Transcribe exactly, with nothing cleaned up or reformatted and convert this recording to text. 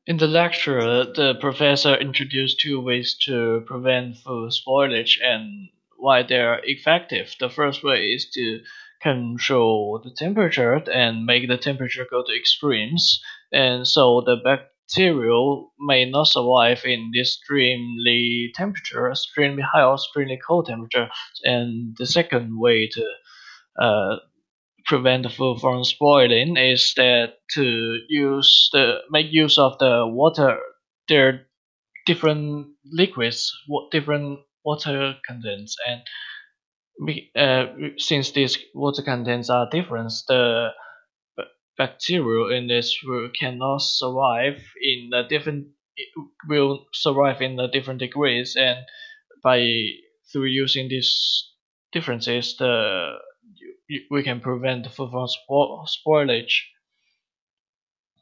In the lecture, the professor introduced two ways to prevent food spoilage and why they are effective. The first way is to control the temperature and make the temperature go to extremes, and so the bacterial may not survive in this extremely temperature, extremely high or extremely cold temperature. And the second way to uh, prevent the food from spoiling is that to use the make use of the water. There are different liquids, wa- different water contents, and we, uh, since these water contents are different, the b- bacteria in this food cannot survive in the different it will survive in the different degrees, and by through using these differences, the you- we can prevent the food from spo- spoilage.